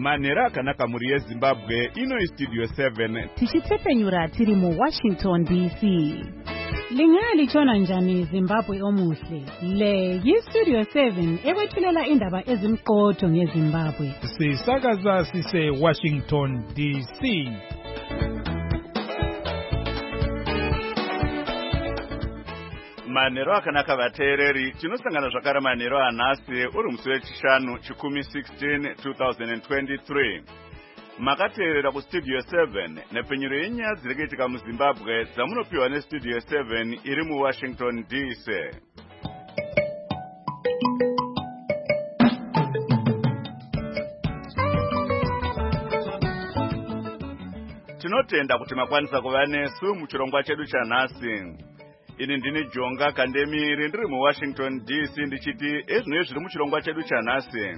Manera akanaka muri yeZimbabwe ino Studio 7 tichitepenyura tiri mu Washington DC. Lingalitshona njani Zimbabwe omuhle? Le yiStudio 7 ekwethulela indaba ezimqotho ngeZimbabwe. Sisakaza sise Washington DC. Manero akanaka vateereri, tinosangana zvakare manero anhasi uri musi wechishanu chikumi 16 2023. Makateerera kuStudio 7 nepenyuro yenyaya dziri kuitika muZimbabwe dzamunopiwa neStudio 7 iri muWashington DC. Tinotenda kuti makwanisa kuva nesu muchirongwa chedu chanhasi. Ini ndini Jonga Kandemiri ndiri muWashington DC ndichiti ezvinoi zviri muchirongwa chedu chanhasi.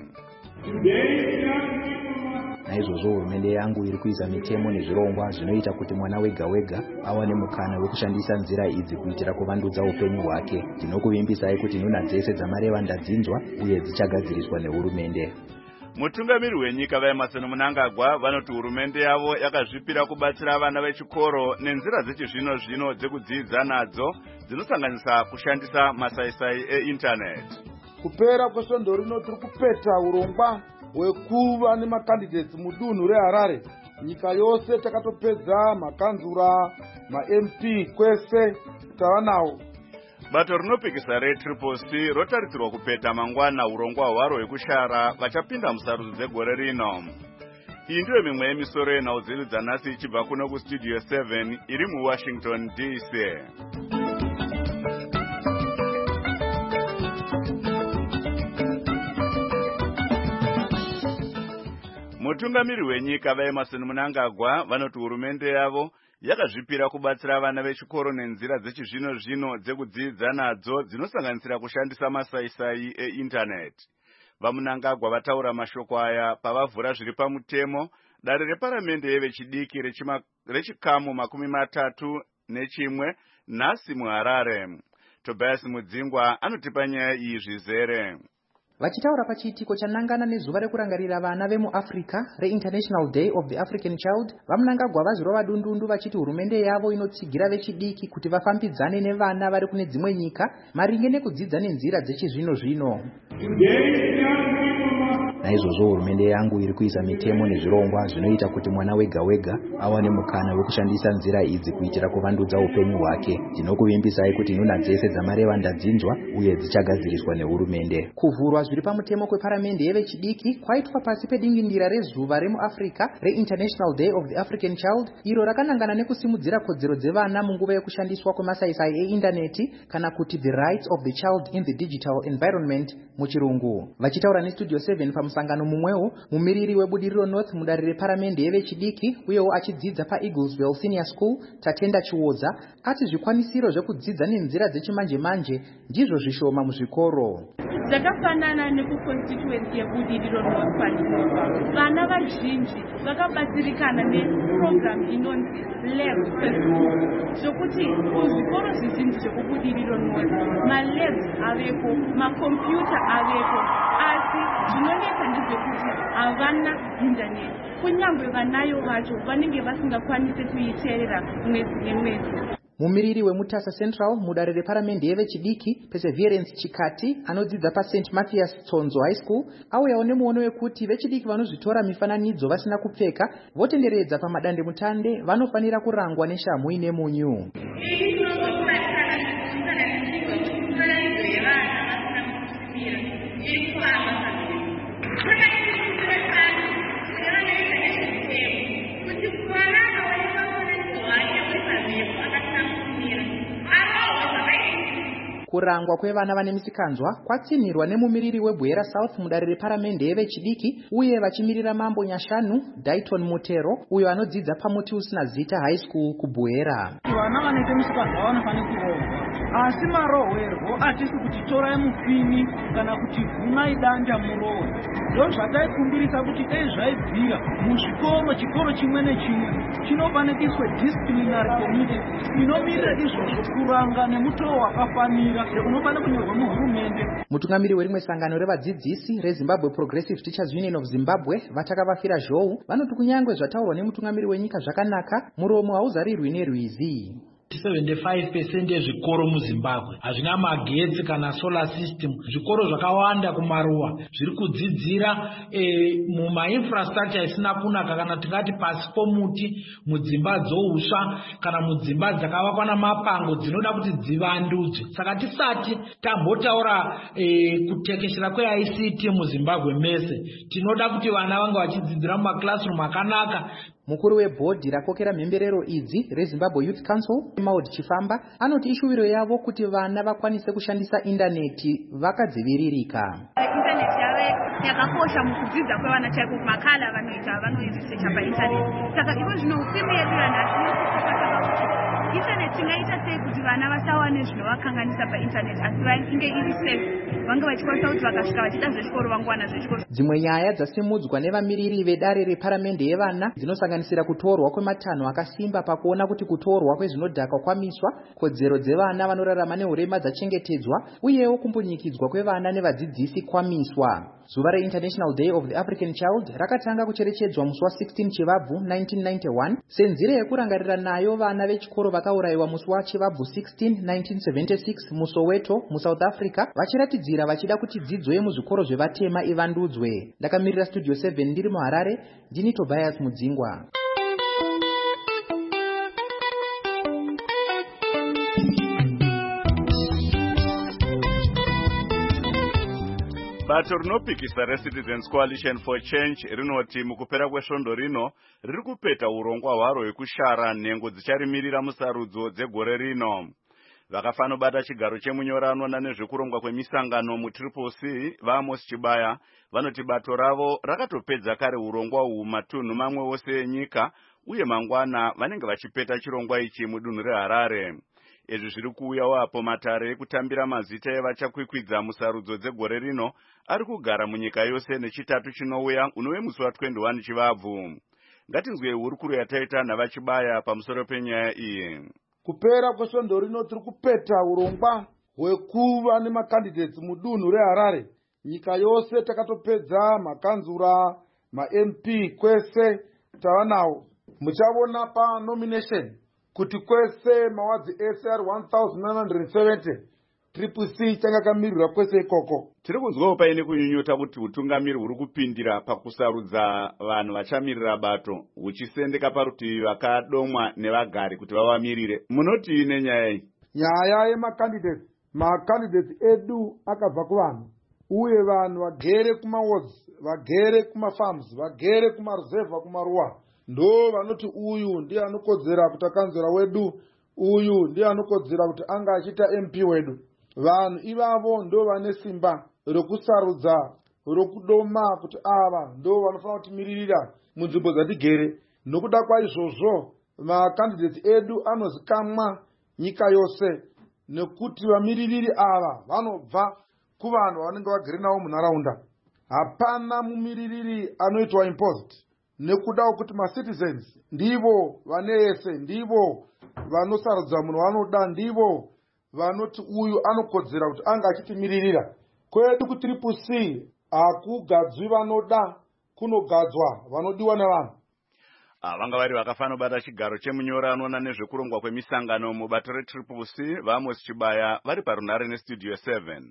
Naizvozvo hurumende yangu iri kuisa mitemo nezvirongwa zvinoita kuti mwana wega wega awane mukana wekushandisa nzira idzi kuitira kuvandudza upenyu hwake. Ndinokuvimbisai kuti nhuna dzese dzamareva ndadzinzwa uye dzichagadziriswa nehurumende. Mutungamiri wenyika vaEmerson Mnangagwa vanoti hurumende yavo yakazvipira kubatsira vana vechikoro nenzira dzechizvino zvino dzekudzidza nadzo dzinosanganisa kushandisa masaisai einternet. Kupera kwesvondo rino tiri kupeta urongwa hwekuva nemacandidates mudunhu reHarare. Nyika yose takatopedza makanzura, maMP kwese tavanawo. Bato rinopikisa reTriple-C rotaridzirwa kupeta mangwana urongwa hwaro hwekushara vachapinda musarudzo dzegore rino. Iyi ndiyo mimwe yemisoro yenhau dzedu dzanhasi ichibva kuno kuStudio 7 iri muWashington DC. Mutungamiri wenyika vaEmerson Mnangagwa vanoti hurumende yavo yakazvipira kubatsira vana vechikoro nenzira dzechizvino zvino dzekudzidza nadzo dzinosanganisira kushandisa masaisai einternet. VaMnangagwa vataura mashoko aya pavavhura zviri pamutemo dare reparamende yevechidiki rechikamu 31 nhasi muHarare. Tobias Mudzingwa anotipa nyaya iyi zvizere. Vachitaura pachiitiko chanangana nezuva rekurangarira vana vemuAfrica reInternational Day of the African Child, vaMnangagwa vazvirova dundundu vachiti hurumende yavo inotsigira vechidiki kuti vafambidzane nevana vari kune dzimwe nyika maringe nekudzidza nenzira dzechizvino zvino. Naizvozvo hurumende yangu iri kuisa mitemo nezvirongwa zvinoita kuti mwana wega wega awane mukana wekushandisa nzira idzi kuitira kuvandudza upenyu hwake. Ndinokuvimbisai kuti nhuna dzese dzamareva ndadzinzwa uye dzichagadziriswa nehurumende. Kuvhurwa zviri pamutemo kweparamende yevechidiki kwaitwa pasi pedingindira rezuva remuAfrica reInternational Day of the African Child, iro rakanangana nekusimudzira kodzero dzevana munguva yekushandiswa kwemasaisai eindaneti kana kuti the rights of the child in the digital environment muchirungu. Vachitaura neStudio 7 pamusangano mumwewo, mumiriri webudiriro North mudare reparamende yevechidiki uyewo achidzidza paEaglesville Senior School Tatenda Chiwoza ati zvikwanisiro zvekudzidza nenzira dzechimanje manje ndizvo zvishoma muzvikoro. Dzakafanana nekuconstituency yebudiriro North Panova, vana vazhinji vakabatsirikana neprogram inonzi Labs per School, zvokuti kuzvikoro zvizhinji zvekubudiriro North malabs avepo, makombiyuta avepo, asi zvinonetsa ndezvekuti havana internet. Kunyangwe vanayo vacho vanenge vasingakwanisi kuiteerera mwedzi nemwedzi. Mumiriri weMutasa Central mudare reparamende yevechidiki Perseverance Chikati anodzidza paSt Matthias Tsonzo High School auyawo nemuono wekuti vechidiki vanozvitora mifananidzo vasina kupfeka votenderedza pamadande mutande vanofanira kurangwa neshamhu ine munyu. Kurangwa kwevana vane misikanzwa kwatsinirwa nemumiriri weBwera South mudare reparamende yevechidiki uye vachimirira Mambo Nyashanu Dayton Mutero uyo anodzidza pamuti usina zita High School kuBwera. Vana vanoite misikanzwa vanofanira kurohwa, asi marohwerwo hatisi kuti torai mupini kana kuti vhunai danda murohwe. Ndo zvataikumbirisa kuti dai zvaibvira muzvikoro, chikoro chimwe nechimwe chinofanikiswe disciplinary committee inomirira izvozvo kuranga nemutoo wakafanira unofanira kunyorwa muhurumende. Mutungamiri werimwe sangano revadzidzisi reZimbabwe Progressive Teachers Union of Zimbabwe vatakavafira zhou vanoti kunyangwe zvataurwa nemutungamiri wenyika zvakanaka, muromo hauzarirwi nerwizi. 75% yezvikoro muZimbabwe hazvina magetsi kana solar system. Zvikoro zvakawanda kumaruwa zviri kudzidzira mumainfrastructure isina kunaka, kana tingati pasi pomuti, mudzimba dzousva kana mudzimba dzakavakwa namapango dzinoda kuti dzivandudzwe. Saka tisati tambotaura kutekeshera kweICT muZimbabwe mese, tinoda kuti vana vange vachidzidzira mumaklasroom akanaka. Mukuru webhodhi rakokera mhemberero idzi reZimbabwe Youth Council, Maud Chifamba, anoti ishuviro yavo kuti vana vakwanise kushandisa indaneti vakadziviririka. Intaneti yave yakakosha mukudzidza kwevana chaiko, makala vanoizisecha paintaneti. Saka ivo zvino usimu yedu yanhasi intaneti tingaita sei kuti vana vasawane zvinovakanganisa paintaneti asi vange iri safe, vange vachikwanisa kuti vakasvika vachida zvechikoro vangowana zvechikoro. Dzimwe nyaya dzasimudzwa nevamiriri vedare reparamende yevana dzinosanganisira kutorwa kwematanho akasimba pakuona kuti kutorwa kwezvinodhaka kwamiswa, kodzero dzevana vanorarama neurema dzachengetedzwa, uyewo kumbunyikidzwa kwevana nevadzidzisi kwamiswa. Zuva reInternational Day of the African Child rakatanga kucherechedzwa musi wa16 Chivabvu 1991 senzira yekurangarira nayo vana vechikoro vakaurayiwa musi waChivabvu 16 1976 muSoweto muSouth Africa, vachiratidzira vachida kuti dzidzo yemuzvikoro zvevatema ivandudzwe. Ndakamirira Studio 7 ndiri muHarare, ndini Tobias Mudzingwa. Bato rinopikisa reCitizens Coalition for Change rinoti mukupera kwesvondo rino riri kupeta urongwa hwaro hwekushara nhengo dzicharimirira musarudzo dzegore rino. Vakafanobata chigaro chemunyorano nezvekurongwa kwemisangano muTCC vaAmos Chibaya vanoti bato ravo rakatopedza kare urongwa uhu matunhu mamwe wose enyika, uye mangwana vanenge vachipeta chirongwa ichi mudunhu reHarare. Izvi zviri kuuya apo matare ekutambira mazita evachakwikwidza musarudzo dzegore rino ari kugara munyika yose nechitatu chinouya unove musi wa21 Chivabvu. Ngatinzwe hurukuro yataita navaChibaya pamusoro penyaya iyi. Kupera kwesvondo rino tiri kupeta urongwa hwekuva nemakandidates mudunhu reHarare. Nyika yose takatopedza makanzura, maMP kwese tavanawo. Muchavona pa nomination kuti kwese mawadzi SR 1970 CCC changakamirirwa kwese ikoko. Tiri kunzwawo paine kunyunyuta kuti utungamiri huri kupindira pakusarudza vanhu vachamirira bato huchisendeka parutivi vakadomwa nevagari kuti vavamirire. Munoti nenyaya iyi? Nyaya yemakandidates edu akabva kuvanhu, uye vanhu vagere kumawards, vagere kumafarms, vagere kumareserva, kumaruwa, ndo vanoti uyu ndiye anokodzera kuti akanzura wedu, uyu ndiye anokodzera kuti anga achita MP wedu. Vanhu ivavo ndo vane simba rokusarudza, rokudoma kuti ava ndo vanofanira kutimiririra munzvimbo dzatigere. Nokuda kwaizvozvo makandidates edu anozikamwa nyika yose, nekuti vamiririri ava vanobva kuvanhu vanenge vagere navo munharaunda. Hapana mumiririri anoitwa imposed, nekuda kuti macitizens ndivo vanese, ndivo vanosarudza munhu vanoda, ndivo vanoti uyu anokodzera kuti anga achitimiririra. Kwedu kuTCC hakugadzwi vanoda, kunogadzwa vanodiwa nevanhu. Vanga vari vakafanobata chigaro chemunyorano nezvekurongwa kwemisangano mubato reCCC vaAmos Chibaya vari parunhare neStudio 7.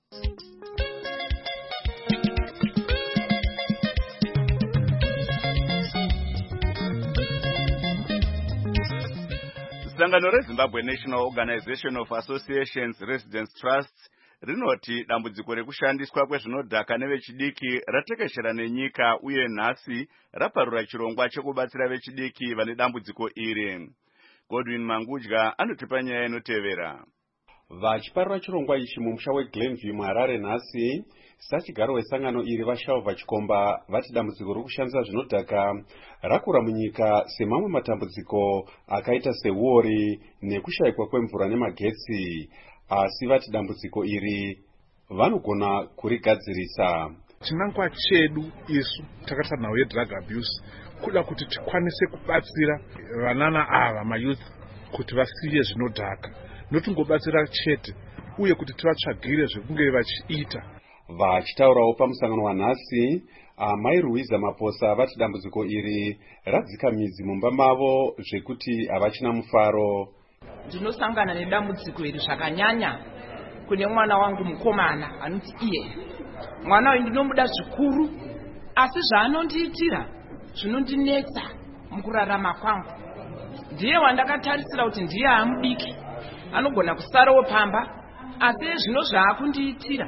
Sangano reZimbabwe National Organization of Associations Residence Trusts rinoti dambudziko rekushandiswa kwezvinodhaka nevechidiki ratekeshera nenyika, uye nhasi raparura chirongwa chekubatsira vechidiki vane dambudziko iri. Godwin Mangudya anotipa nyaya inotevera. Vachiparura chirongwa ichi mumusha weGlenview muHarare nhasi, sachigaro wesangano iri vashaova chikomba vati dambudziko rokushandisa zvinodhaka rakura munyika semamwe matambudziko akaita seuori nekushayikwa kwemvura nemagetsi, asi vati dambudziko iri vanogona kurigadzirisa. Chinangwa chedu isu takati nhau yedrug abuse kuda kuti tikwanise kubatsira vanana ava mayouth kuti vasiye zvinodhaka, notungobatsira chete uye kuti tivatsvagire zvekunge vachiita. Vachitaurawo pamusangano wanhasi, Amai Ruiza Maposa vati dambudziko iri radzika midzi mumba mavo zvekuti havachina mufaro. Ndinosangana nedambudziko iri zvakanyanya kune mwana wangu mukomana anoti iye. Mwana uyu ndinomuda zvikuru, asi zvaanondiitira zvinondinetsa mukurarama kwangu. Ndiye wandakatarisira kuti ndiye amudiki, anogona kusarawo pamba, asi zvino zvaakundiitira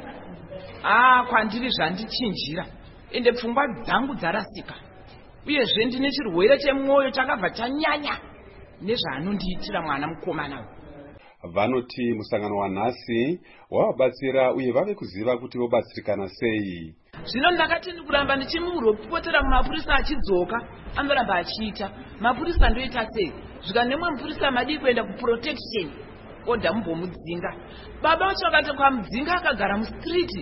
kwandiri zvandichinjira, ende pfungwa dzangu dzarasika. Uyezve ndine chirwere chemwoyo chakabva chanyanya nezvaanondiitira mwana mukomana uyu. Vanoti musangano wanhasi wavabatsira uye vave kuziva kuti vobatsirikana sei. Zvino ndakati ndikuramba ndichimupotera mumapurisa achidzoka, anoramba achiita. Mapurisa ndoita sei? Zvika nemwe mupurisa madii kuenda kuprotection, odha mumbomudzinga. Baba vacho akati kwamudzinga akagara mustriti,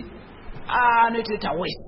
anotoita wese.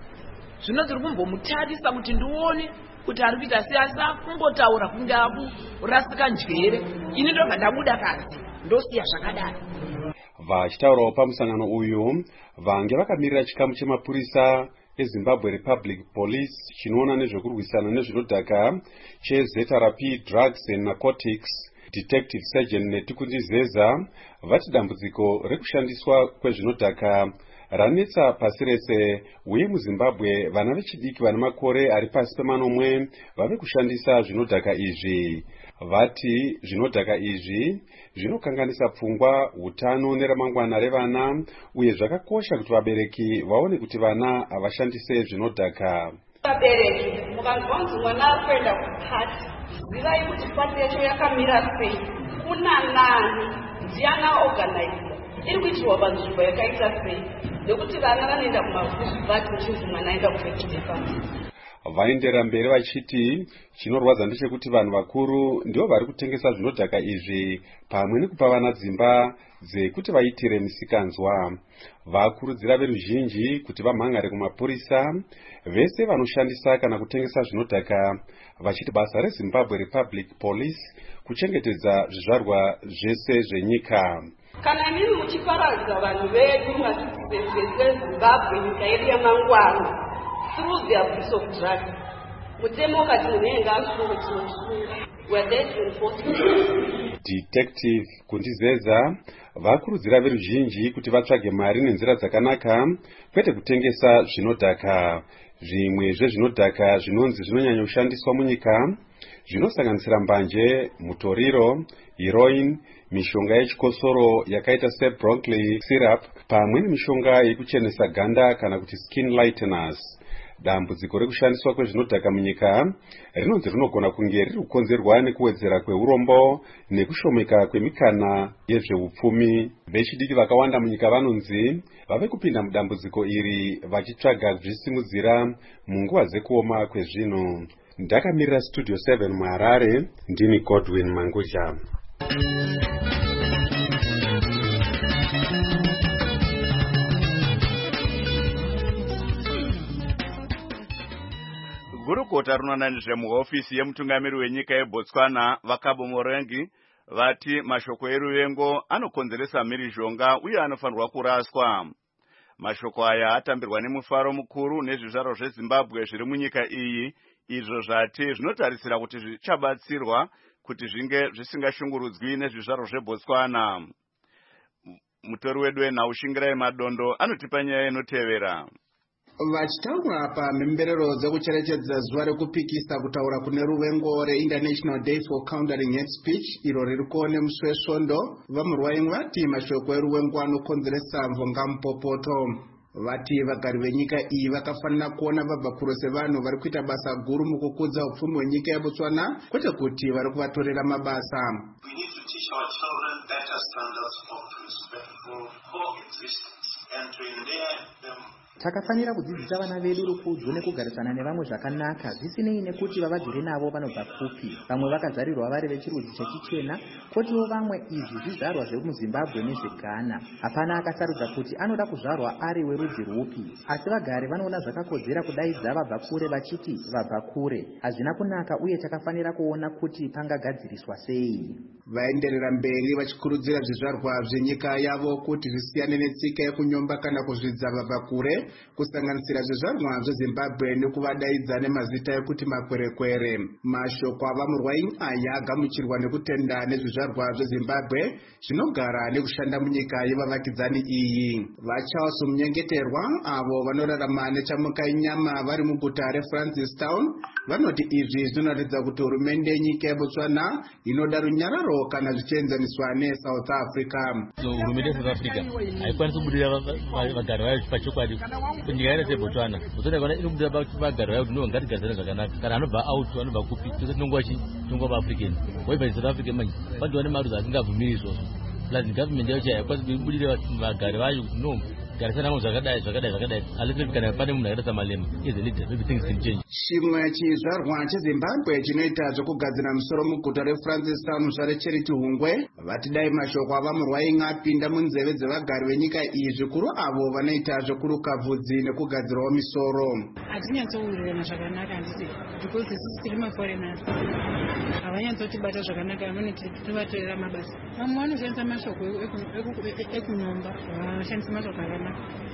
Zvino ndiri kumbomutarisa kuti ndione kuti ari kuita sei, asi akungotaura kunge akurasika njere. Ini ndobva ndabuda kasi, ndosiya zvakadaro. Vachitaurawo pamusangano uyu, vange vakamirira chikamu chemapurisa eZimbabwe Republic Police chinoona nezvekurwisana nezvinodhaka cheZRP Drugs and Narcotics, Detective Sergeant Netikundizeza vati dambudziko rekushandiswa kwezvinodhaka ranetsa pasi rese, uye muZimbabwe vana vechidiki vane makore ari pasi pe8 vave kushandisa zvinodhaka izvi. Vati zvinodhaka izvi zvinokanganisa pfungwa, utano neramangwana revana, uye zvakakosha kuti vabereki vaone kuti vana havashandise zvinodhaka. Vabereki mukanzwanzi mwana ari kuenda kupati, zivai kuti pati yacho yakamira sei, kuna nani, ndiana organizer, iri kuitirwa panzvimbo yakaita sei, nekuti vana vanoenda kumavhati uchinzi mwana aenda kufekidefani. Vaendera mberi vachiti chinorwadza ndechekuti vanhu vakuru ndivo vari kutengesa zvinodhaka izvi pamwe nekupa vana dzimba dzekuti vaitire misikanzwa. Vakurudzira veruzhinji kuti vamhangare kumapurisa vese vanoshandisa kana kutengesa zvinodhaka, vachiti basa reZimbabwe Republic Police kuchengetedza zvizvarwa zvese zvenyika. Kana mimi muchiparadza vanhu vedu veZimbabwe, nyika yedu yamangwana, through the abuse of drugs, mutemo kati munenga asuru. We are there to enforce it. Detective Kundizeza vakurudzira veruzhinji kuti vatsvage mari nenzira dzakanaka, kwete kutengesa zvinodhaka. Zvimwe zvezvinodhaka zvinonzi zvinonyanya kushandiswa munyika zvinosanganisira mbanje, mutoriro, heroin, mishonga yechikosoro yakaita sebroccoli syrup, pamwe nemishonga yekuchenesa ganda kana kuti skin lighteners. Dambudziko rekushandiswa kwezvinodhaka munyika rinonzi rinogona kunge riri kukonzerwa nekuwedzera kweurombo nekushomeka kwemikana yezveupfumi. Vechidiki vakawanda munyika vanonzi vave kupinda mudambudziko iri vachitsvaga zvisimudzira munguva dzekuoma kwezvinhu. Ndakamirira Studio 7 muHarare, ndini Godwin Manguja. Gurukota rinoona nezvemuhofisi yemutungamiri wenyika yeBotswana Vakabo Morengi vati mashoko eruvengo anokonzeresa mhirizhonga uye anofanirwa kuraswa. Mashoko aya atambirwa nemufaro mukuru nezvizvaro zveZimbabwe zviri munyika iyi, izvo zvati zvinotarisira kuti zvichabatsirwa kuti zvinge zvisingashungurudzwi nezvizvaro zveBotswana. Mutori wedu weNhau Madondo anotipa nyaya inotevera. Vachitaura pamhemberero dzekucherechedza zuva rekupikisa kutaura kune ruvengo reInternational Day for Countering Hate Speech iro ririko nemusi wesvondo, vamurwayi vati mashoko eruvengo anokonzeresa mvongamupopoto. Vati vagari venyika iyi vakafanira kuona vabva kurose vanhu vari kuita basa guru mukukudza upfumi hwenyika yeBotswana, kwete kuti vari kuvatorera mabasa. We need to teach our children better standards of respectful coexistence. and to endear them. Takafanira kudzidzisa vana vedu rukudzo nekugarisana nevamwe zvakanaka zvisinei nekuti vavagere navo vanobva kupi. Vamwe vakazarirwa vari vechirudzi chechichena, kotiwo vamwe izvi zvizvarwa zvemuZimbabwe nezveGhana. Hapana akasarudza kuti anoda kuzvarwa ari werudzi rwupi, asi vagari vanoona zvakakodzera kudaidza vabva kure vachiti vabva kure. Hazvina kunaka uye takafanira kuona kuti pangagadziriswa sei. Vaenderera mberi vachikurudzira zvizvarwa zvenyika yavo kuti zvisiyane netsika yekunyomba kana kuzvidza vabva kure, kusanganisira zvizvarwa zveZimbabwe nekuvadaidza nemazita ekuti makwerekwere. Mashoko avamurwai aya agamuchirwa nekutenda nezvizvarwa zveZimbabwe zvinogara nekushanda munyika yevavakidzani iyi. VaCharles Munyengeterwa, avo vanorarama nechamuka inyama vari muguta reFrancistown, vanoti izvi zvinoratidza kuti hurumende yenyika yeBotswana inoda runyararo kana zvichienzaniswa neSouth Africa. Hurumende yeSouth Africa haikwanisi kubudirira vagari vayo pachokwadi kunyika yedu yeBotswana. Botswana kana inobudirira vagari vayo kuti ngatigarisane zvakanaka. Kana anobva out anobva kupi tose tinongova African. Waibva South Africa manje vantu vane maruzi asingabvumiri izvozvo. Plus government yacho haikwanisi kubudirira vagari vayo kuti no garisana namo zvakadai alisi kana pane munhu akaita samalema is a leader, maybe things can change. Chimwe chizvarwa cheZimbabwe chinoita zvokugadzira musoro muguta reFrancistown zvarecheriti Hungwe vati dai mashoko avamurwai apinda munzeve dzevagari venyika iyi, zvikuru avo vanoita zvekuruka bvudzi nekugadzirawo misoro. Hatinyatsowirirana zvakanaka handiti, because isusu tiri maforeigners havanyatsotibata zvakanaka, vamweni tinovatorera mabasa. Vamwe vanoshandisa mashoko ekunyomba, vanoshandisa mashoko akanaka.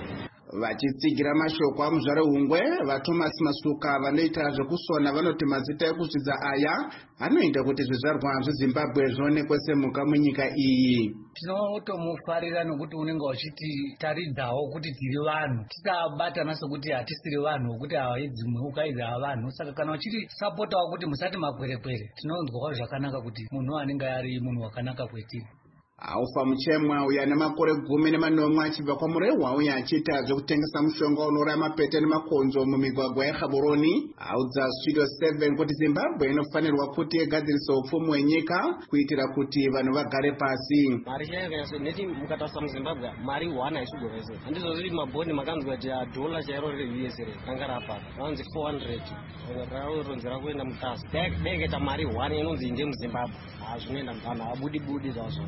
Vachitsigira mashoko amuzvare Hungwe, vaThomas Masuka vanoita zvekusona vanoti mazita ekuzvidza aya anoita kuti zvizvarwa zveZimbabwe zvionekwe semhuka munyika iyi. Tinotomufarira nokuti unenge uchiti taridzawo kuti tiri vanhu, tisabatana sekuti hatisiri vanhu, kuti ava idzimwe ukaidzi ava vanhu. Saka kana uchiti sapotawo kuti musati makwerekwere, tinonzwawo zvakanaka kuti munhu anenge ari munhu wakanaka kwetiri. Aufa Muchemwa uya nemakore 19 achibva kwamurehwa uye achiita zvekutengesa mushonga unouraya mapete nemakonzo mumigwagwa yeGaborone audza Studio 7 kuti Zimbabwe inofanirwa kuti igadzirise upfumi hwenyika kuitira kuti vanhu vagare pasi. Mari chaiyo neti mukatarisa muZimbabwe mari 1 haisugorese. Handizvo zviri mabhoni makanzwa kuti dola chairo reUS ranga rapa vanzi 400 raronzera kuenda mutasi. Dai mari 1 inonzi inde muZimbabwe hazvinoenda vanhu abudi zvazvo.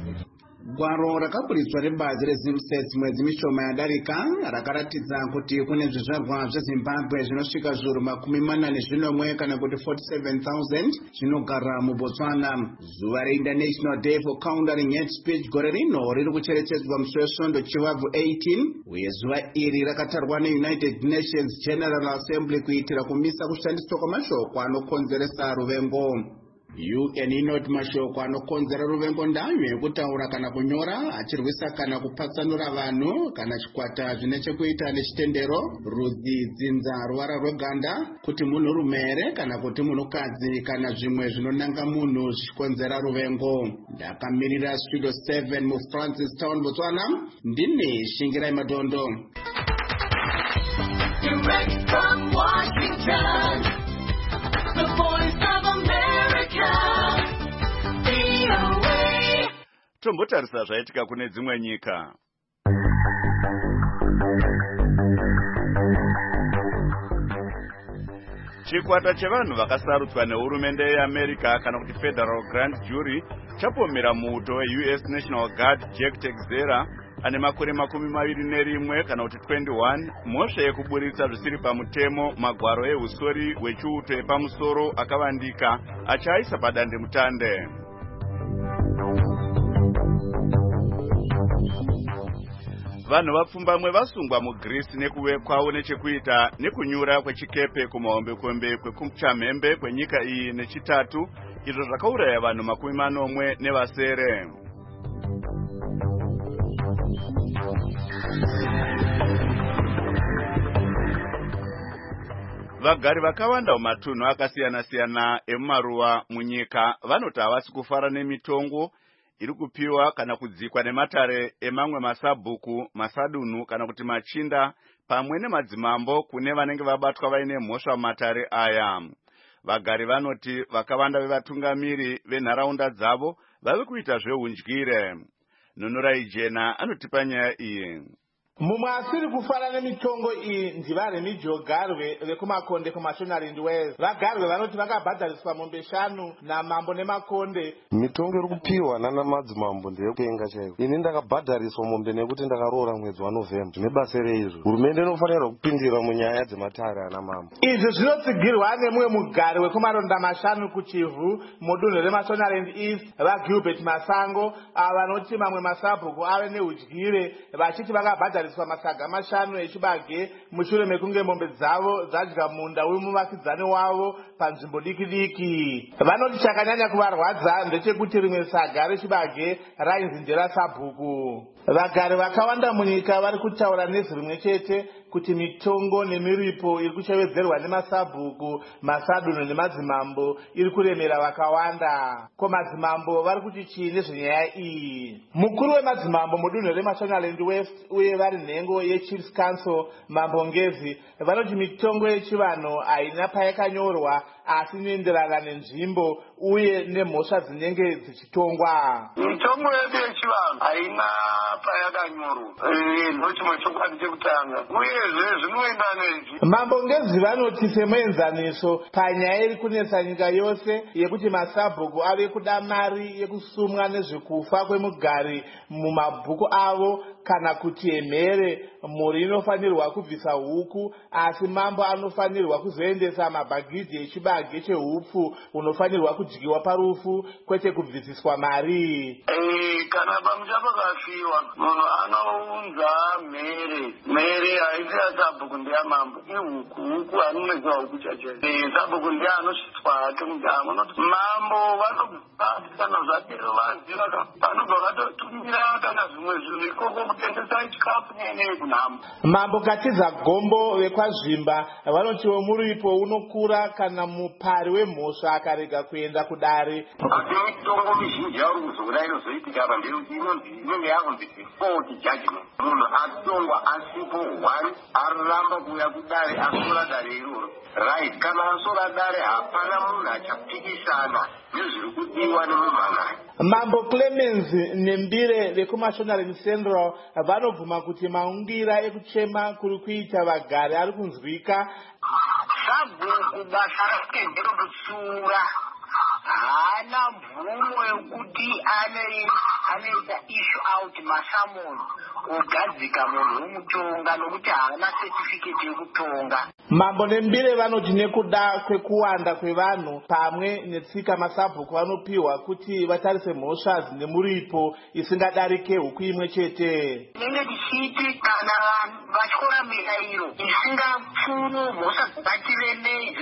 Gwaro rakaburitswa rebazi reZimsets mwedzi mishoma yadarika rakaratidza kuti kune zvizvarwa zveZimbabwe zvinosvika zviuru 41 kana kuti 47,000 zvinogara muBotswana. Zuva reInternational Day for Countering Hate Speech gore rino riri kucherechedzwa musi weSvondo Chivabvu 18 uye zuva iri rakatarwa neUnited Nations General Assembly kuitira kumisa kushandiswa kwamashoko anokonzeresa ruvengo. UN inoti mashoko anokonzera ruvengo ndayo yekutaura kana kunyora achirwisa kana kupatsanura vanhu kana chikwata zvine chekuita nechitendero, rudzi, dzinza, ruvara rweganda, kuti munhu rume here kana kuti munhukadzi kana zvimwe zvinonanga munhu zvichikonzera ruvengo. Ndakamirira Studio 7 muFrancistown, Botswana, ndine Shingirai Madondo. Direct from Washington, the voice of America, VOA. Tombotarisa zvaitika kune dzimwe nyika. Chikwata chevanhu vakasarudzwa nehurumende yeAmerica kana kuti Federal Grand Jury chapomera muuto weUS National Guard Jack Texera ane makore 21 kana kuti 21 mhosva yekuburitsa zvisiri pamutemo magwaro ehusori hwechiuto epamusoro akavandika achaisa padande mutande. Vanhu vapfumbamwe vasungwa muGreece nekuve kwavo nechekuita nekunyura kwechikepe kumahombekombe kwekuchamhembe kwenyika iyi nechitatu, izvo zvakauraya vanhu 40 nevasere. Vagari vakawanda mumatunhu akasiyana-siyana emumaruwa munyika vanoti havasi kufara nemitongo iri kupiwa kana kudzikwa nematare emamwe masabhuku, masadunhu kana kuti machinda pamwe nemadzimambo kune vanenge vabatwa vaine mhosva mumatare aya. Vagari vanoti vakawanda vevatungamiri venharaunda dzavo vave kuita zvehundyire. Nunurai Jena anotipa nyaya iyi. mumwe asiri kufara nemitongo iyi ndivaremi jogarwe vekumakonde kumashonaland west. vagarwe vanoti vakabhadhariswa mombe 5 namambo nemakonde. mitongo iri kupiwa nana madzimambo ndeyekutenga chaiko. ini ndakabhadhariswa mombe nekuti ndakaroora mwedzi waNovemba. zvine basa reizvo hurumende inofanirwa kupindira munyaya dzematare ana mambo. izvi zvinotsigirwa nemumwe mugari wekumaronda 5 kuchivhu mudunhu remashonaland east vaGilbert Masango ava vanoti mamwe masabhuku ave neudyire vachiti vakabhadhariswa masaga 5 echibage mushure mekunge mombe dzavo dzadya munda wemuvakidzani wavo panzvimbo diki diki. vanoti chakanyanya kuvarwadza ndechekuti rimwe saga rechibage rainzi nderasabhuku. vagari vakawanda munyika vari kutaura nezwi rimwe chete kuti mitongo nemiripo iri kushevedzerwa nemasabhuku, masadunhu nemadzimambo iri kuremera vakawanda. ko madzimambo vari kuti chii nezvenyaya iyi? mukuru wemadzimambo mudunhu remashonaland west uye vari nhengo yechiefs council mambo Ngezi vanoti mitongo yechivanhu haina payakanyorwa asi inoenderana nenzvimbo uye nemhosva dzinenge dzichitongwa. mitongo yedu yechivanhu haina payakanyorwa ndochimwe chokwadi chekutanga uyezve zvinoenda nezvi. mambo Ngezi vanoti semuenzaniso panyaya iri kunetsa nyika yose yekuti masabhuku ave kuda mari yekusumwa nezvekufa kwemugari mumabhuku avo kana kuti emhere mhuri inofanirwa kubvisa huku asi mambo anofanirwa kuzoendesa mabhagidhi echibage chehupfu unofanirwa kudyiwa parufu kwete kubvisiswa mari. kana pamusha pakafiwa munhu anounza mhere haisi yasabhuku ndeyamambo ihuku huku hanomwedza huku chachaio. sabhuku ndiye anosvitswa hake mudamu noti mambo vanobva kana zvapere vaziva vanobva vatotumira kana zvimwe zvinhu ikoko kutengesa chikafu nenei kunhamo. mambo Katiza Gombo vekwazvimba vanotiwo muripo unokura kana mupari wemhosva akarega kuenda kudare. asi mitongo mizhinji yauri kuzoona inozoitika apa inenge yakunzi default judgment. munhu atongwa asipo 1 araramba kuuya kudare asora dare iroro right. kana asora dare hapana munhu achapikisana nezviri kudiwa nemumhanani. mambo Clemens Nembire vekumashonaland central vanobvuma kuti maungira ekuchema kuri kuita vagari ari kunzwika. sabhuku basa rake nderekutsura haana mvumo yekuti anoita issue out masamoni ogadzika munhu wemutonga nokuti haana certificate yekutonga. mambo Nembire vanoti nekuda kwekuwanda kwevanhu pamwe netsika masabhuku vanopiwa kuti vatarise mhosva dzine muripo isingadarike huku imwe chete. nenge tichiti kana vanhu vatyora mirayiro isingapfuno mhosva dzatiremei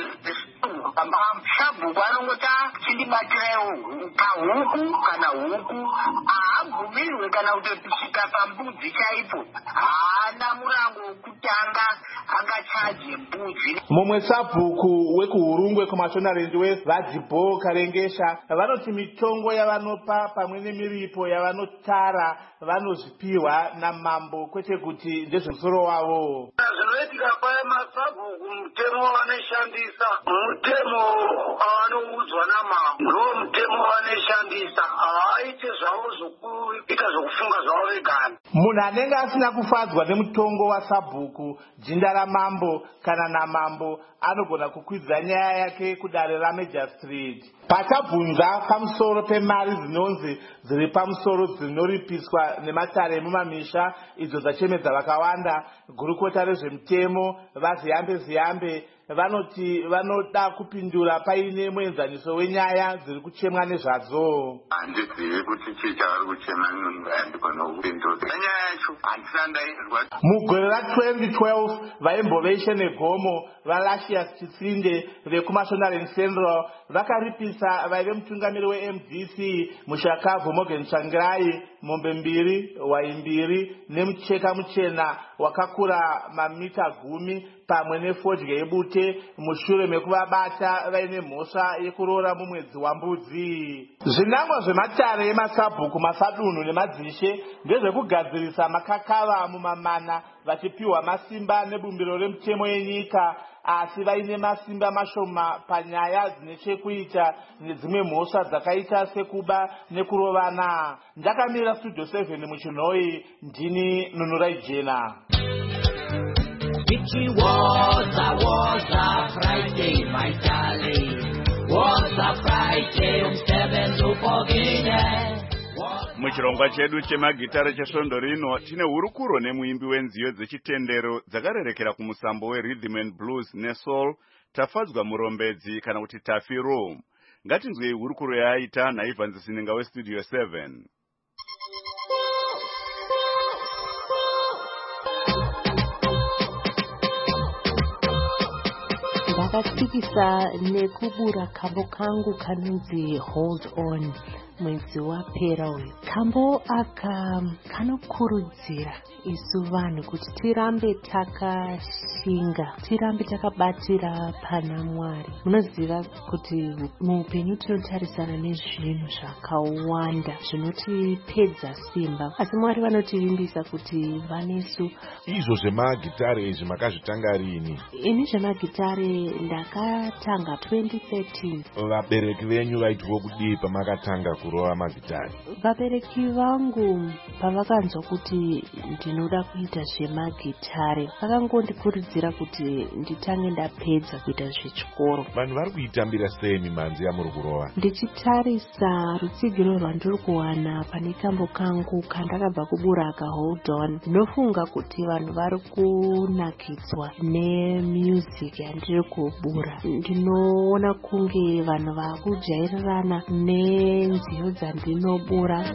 sabhuku anongoti chindibatirai pahuku kana huku haabvumirwe kana kutopisvika pambudzi chaipo haana murango wekutanga angachaje mbudzi. mumwe sabhuku wekuhurungwe kumashonaland west vaDibo Karengesha vanoti mitongo yavanopa pamwe nemiripo yavanotara vanozvipiwa namambo kwete kuti ndezvemusoro wavo. zvinoitika paya masabhuku mutemo vanoshandisa mutemo avanoudzwa namambo ndo mutemo vanoshandisa haaite zvavo zvokuita zvokufunga zvavo vegani. munhu anenge asina kufadzwa nemutongo wasabhuku jinda ramambo kana namambo anogona kukwidza nyaya yake kudare raMajor Street. pachabvunza pamusoro pemari dzinonzi dziri pamusoro dzinoripiswa nematare emumamisha idzo dzachemedza vakawanda gurukota rezvemutemo vaziyambe vanoti vanoda kupindura paine muenzaniso wenyaya dziri kuchemwa nezvadzo. handizivi kuti chii chavari kuchema ndikona kupindura nyaya yacho handisina ndaizwa. mugore ra2012 vaimboveshe negomo vaLacius Chisinde vekumashonaland central vakaripisa vaive mutungamiri weMDC mushakavhu Morgan Tsvangirai mombe 2 hwai 2 nemucheka muchena wakakura mamita 10 pamwe nefodya yebute mushure mekuvabata vaine mhosva yekuroora mumwedzi wambudzi. zvinangwa zvematare emasabhuku masadunhu nemadzishe ndezvekugadzirisa vakakava mumamana vachipiwa masimba nebumbiro remutemo yenyika, asi vaine masimba mashoma panyaya dzine chekuita nedzimwe mhosva dzakaita sekuba nekurovana. Ndakamira studio 7 muchinhoi, ndini Nunurai Jena. It was a Friday, my darling. Was a Friday, 7 upogine. Muchirongwa chedu chemagitare chesvondo rino tine hurukuro nemuimbi wenziyo dzechitendero dzakarerekera kumusambo werhythm and blues nesoul Tafadzwa Murombedzi kana kuti Tafiro. Ngatinzwei hurukuro yaaita naIvan Zisinenga westudio 7. Ndakatsikisa nekubura kambo kangu kanonzi Hold On mwedzi wapera uyu. Kambo aka kanokurudzira isu vanhu kuti tirambe takashinga, tirambe takabatira pana Mwari. Munoziva kuti muupenyu tinotarisana nezvinhu zvakawanda zvinotipedza simba, asi Mwari vanotirimbisa kuti vanesu. Izvo zvemagitare izvi makazvitanga rini? Ini zvemagitare ndakatanga 2013. Vabereki venyu vaitwa kudii pamakatanga kurova magitare? Vabereki vangu pavakanzwa kuti ndinoda kuita zvemagitare vakangondikurudzira kuti nditange ndapedza kuita zvechikoro. Vanhu vari kuitambira sei mimanzi yamuri kurova? Ndichitarisa rutsigiro rwandiri kuwana pane kambo kangu kandakabva kubura ka Hold On, ndinofunga kuti vanhu vari kunakidzwa nemusic yandiri kubura. Ndinoona kunge vanhu vakujairirana nenziyo dzandinobura.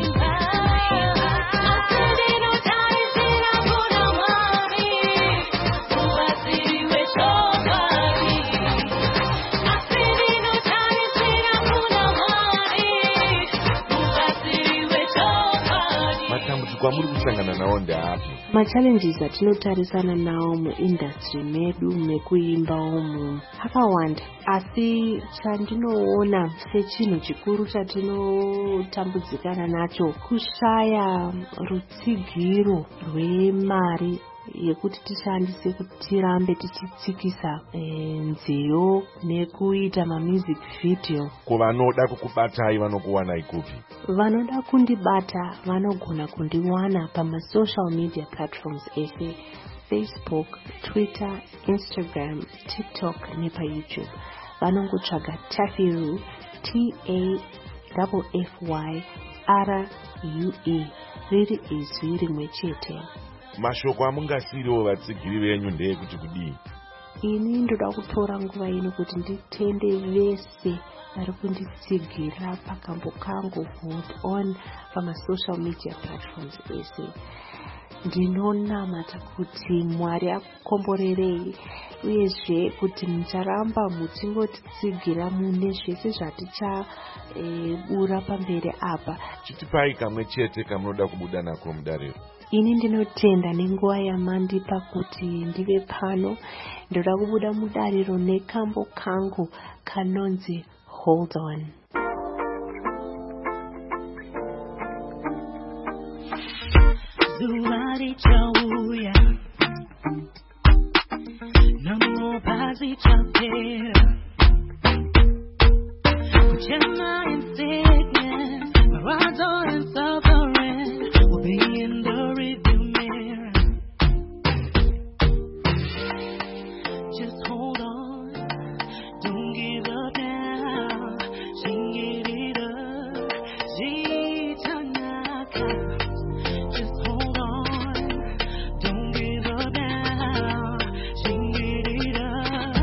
Kwamuri kusangana nawo ndeapo? Machallenges atinotarisana nawo muindustry medu mekuimba umu akawanda, asi chandinoona sechinhu chikuru chatinotambudzikana nacho kushaya rutsigiro rwemari yekuti tishandise kuti tirambe tichitsikisa nziyo nekuita mamusic video. Kuvanoda kukubatai vanokuwanai kupi? Vanoda kundibata vanogona kundiwana pamasocial media platforms ese Facebook, Twitter, Instagram, TikTok nepa YouTube. Vanongotsvaga Tafirue, TAFFYRUE, riri izwi rimwe chete. Mashoko amungasiriwo vatsigiri venyu ndeyekuti kudii? Ini ndoda kutora nguva ino kuti nditende vese vari kunditsigira pakambo kangu Hold On pamasocial media platforms ese. Ndinonamata kuti Mwari akukomborerei, uyezve kuti mucharamba muchingotitsigira mune zvese zvatichabura pamberi apa. Chitipai kamwe chete kamunoda kubuda nako mudariro. Ini ndinotenda nenguva yamandipa kuti ndive pano. Ndoda kubuda mudariro nekambo kangu kanonzi Hold On. Zuva richauya, namupa zichapera, kuchema in sickness, barazo in suffering, will be in the rearview mirror. Just hold on, don't give up now, sing it up, zitanaka. Just hold on, don't give up now, sing it up.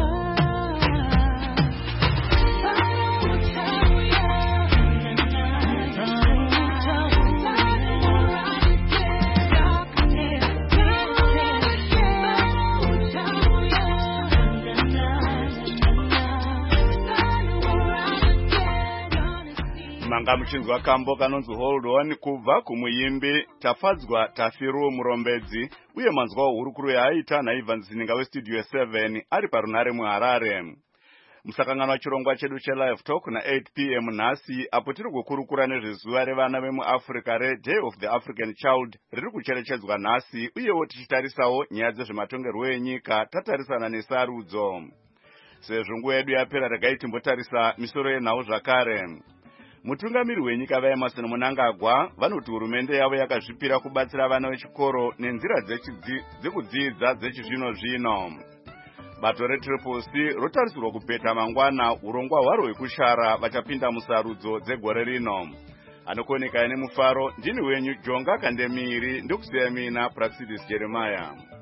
Manga muchinzwa kambo kanonzi Hold On kubva kumuimbi Tafadzwa Tafiro Murombedzi, uye manzwa hurukuro yaaita naIvan Zisinenga westudio 7 ari parunare muHarare. Musakangano wachirongwa chedu chelive talk na 8 p.m. nhasi apo tiri kukurukura nezvezuva revana vemuAfrica reDay of the African Child riri kucherechedzwa nhasi, uyewo tichitarisawo nyaya dzezvematongerwo enyika tatarisana nesarudzo. Sezvo nguva yedu yapera regai timbotarisa misoro yenhau zvakare. Mutungamiri wenyika vaEmmerson Mnangagwa vanoti hurumende yavo yakazvipira kubatsira vana vechikoro nenzira dzekudzidza dzechizvino-zvino. Bato reTriple-C rotarisirwa kupeta mangwana urongwa hwaro hwekushara vachapinda musarudzo dzegore rino. Anokoneka ine mufaro, ndini wenyu Jonga Kandemiri, ndikusiya mina Praxidis Jeremiah.